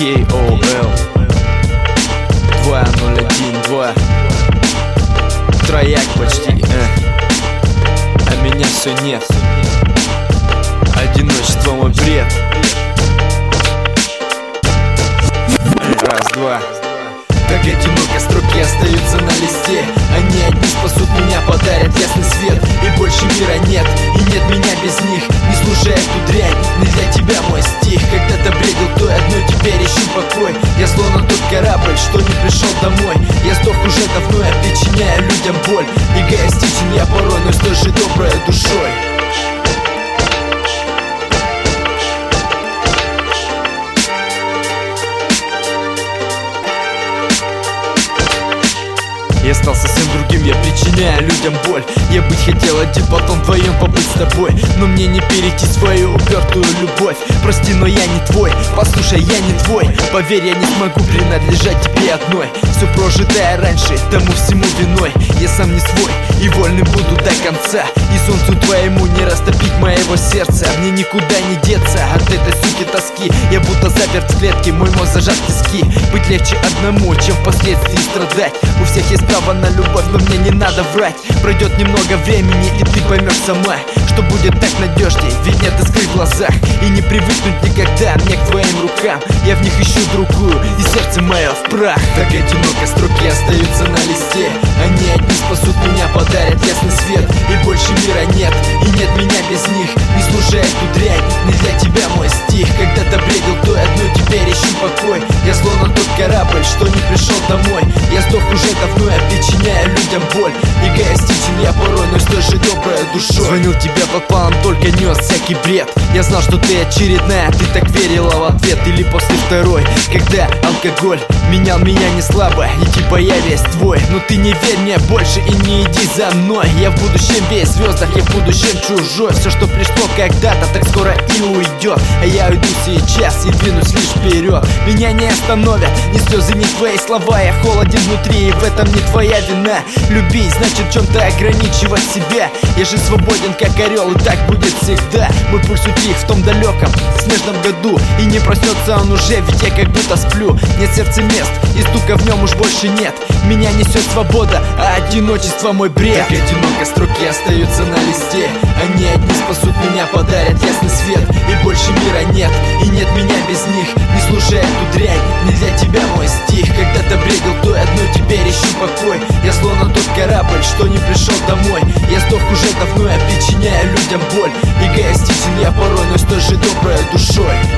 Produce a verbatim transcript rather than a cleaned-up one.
кей о эл два ноль один два. Трояк почти, э. А меня все нет. Одиночество мой бред. Раз, два. Как одиноко строки остаются на листе. Они одни спасут меня, подарят ясный свет. И больше мира нет, и нет меня без них. Не слушай эту дрянь, не для тебя мой стих. Когда-то бредил той одной, теперь ищу покой. Я словно тот корабль, что не пришел домой. Я сдох уже давно, я причиняю людям боль. Эгоистичен я порой, но с той же доброй душой. Я стал совсем другим, я причиняю людям боль. Я быть хотел один, потом вдвоем побыть с тобой. Но мне не перейти свою упертую любовь. Прости, но я не твой, послушай, я не твой. Поверь, я не смогу принадлежать тебе одной. Все прожитое раньше, тому всему виной. Я сам не свой и вольным буду до конца. И солнцу твоему не растопить моего сердца. Мне никуда не деться от этой суки тоски. Я будто заперт в клетке, мой мозг зажат в тиски. Быть легче одному, чем впоследствии страдать. У всех есть право на любовь, но мне не надо врать. Пройдет немного времени, и ты поймешь сама, что будет так надежней, ведь нет искры в глазах. И не привыкнуть никогда мне к твоим рукам. Я в них ищу другую, и сердце мое в прах. Так одиноко строки остаются на листе. Они одни спасут меня, подарят ясный свет. И больше мира нет, и нет меня без них. Не слушай эту дрянь, не для тебя мой стих. Когда-то бредил той одной, теперь ищу покой. Я словно тот корабль, что не пришел домой. Я сдох уже давно, я причиняю людям боль. Эгоистичен я порой, но с той же доброй душой. Звонил тебе под планом, только нес всякий бред. Я знал, что ты очередная, ты так верила в ответ. Или после второй, когда алкоголь менял меня не слабо. И типа я весь твой, но ты не верь мне больше и не иди за мной. Я в будущем весь в звездах, я в будущем чужой. Все, что пришло когда-то, так скоро и уйдет. А я уйду сейчас и двинусь лишь вперед. Меня не остановят ни слезы, ни твои слова. Я холоден внутри, и в этом не твоя вина. Любить значит в чем-то ограничивать себя. Я же свободен, как орел, и так будет всегда. Мой пульс утих в том далеком снежном году, и не проснется он уже, ведь я как будто сплю. Нет сердца мест, и стука в нем уж больше нет. Меня несет свобода, а одиночество мой бред. Так одиноко строки остаются на листе. Они одни спасут меня, подарят ясный свет. И больше мира нет, и нет меня без них. Не слушай эту дрянь, не для тебя мой стих. Когда-то бредил той одной, теперь ищу покой. Я словно тот корабль, что не пришел домой. Я сдох уже давно, я причиняю людям боль. Эгоистичен я порой, но с той же доброй душой.